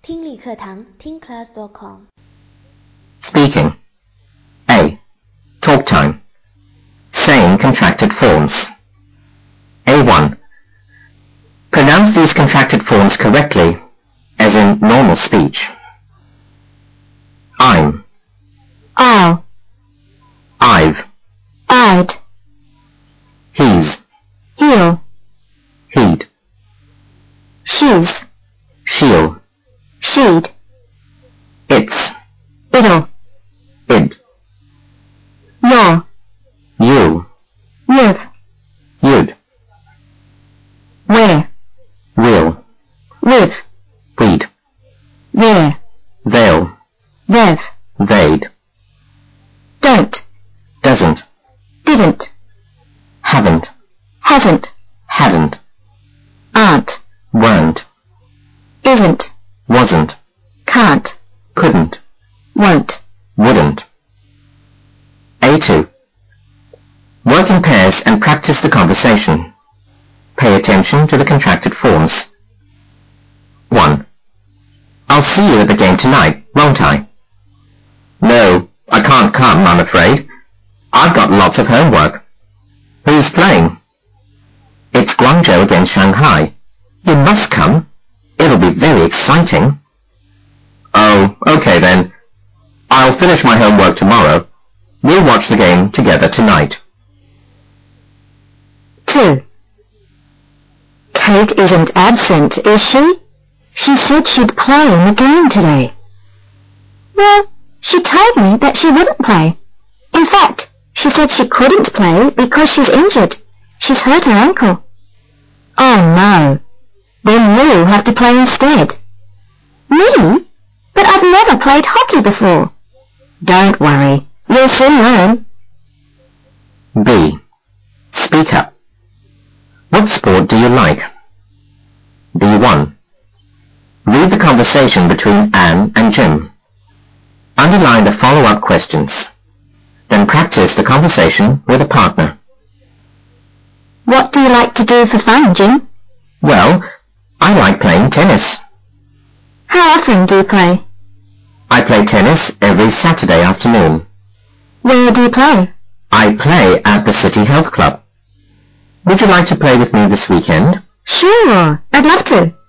听力课堂听 class.com Speaking. A. Talk time. Saying contracted forms. A1. Pronounce these contracted forms correctly, as in normal speech. I'm. I'll. I've. I'd. He's. He'll. He'd. She's. She'll. She'd. It's. It'll. Id. You're. You. You've. You'd. Where. Will. With. We'd. There. They'll. They've. They'd. Don't. Doesn't. Didn't. Haven't. Hasn't. Hadn't. Aren't. Weren't. Isn't. Wasn't. Can't. Couldn't. Won't. Wouldn't. A2. Work in pairs and practice the conversation. Pay attention to the contracted forms. 1. I'll see you at the game tonight, won't I? No, I can't come, I'm afraid. I've got lots of homework. Who's playing? It's Guangzhou against Shanghai. You must come. It'll be very exciting. Oh, okay then. I'll finish my homework tomorrow. We'll watch the game together tonight. 2. Kate isn't absent, is she? She said she'd play in the game today. Well, she told me that she wouldn't play. In fact, she said she couldn't play because she's injured. She's hurt her ankle. Oh no. Then you'll have to play instead. Me? But I've never played hockey before. Don't worry. You'll soon learn. B. Speak up. What sport do you like? B1. Read the conversation between Anne and Jim. Underline the follow-up questions. Then practice the conversation with a partner. What do you like to do for fun, Jim? Well, I like playing tennis. How often do you play? I play tennis every Saturday afternoon. Where do you play? I play at the City Health Club. Would you like to play with me this weekend? Sure, I'd love to.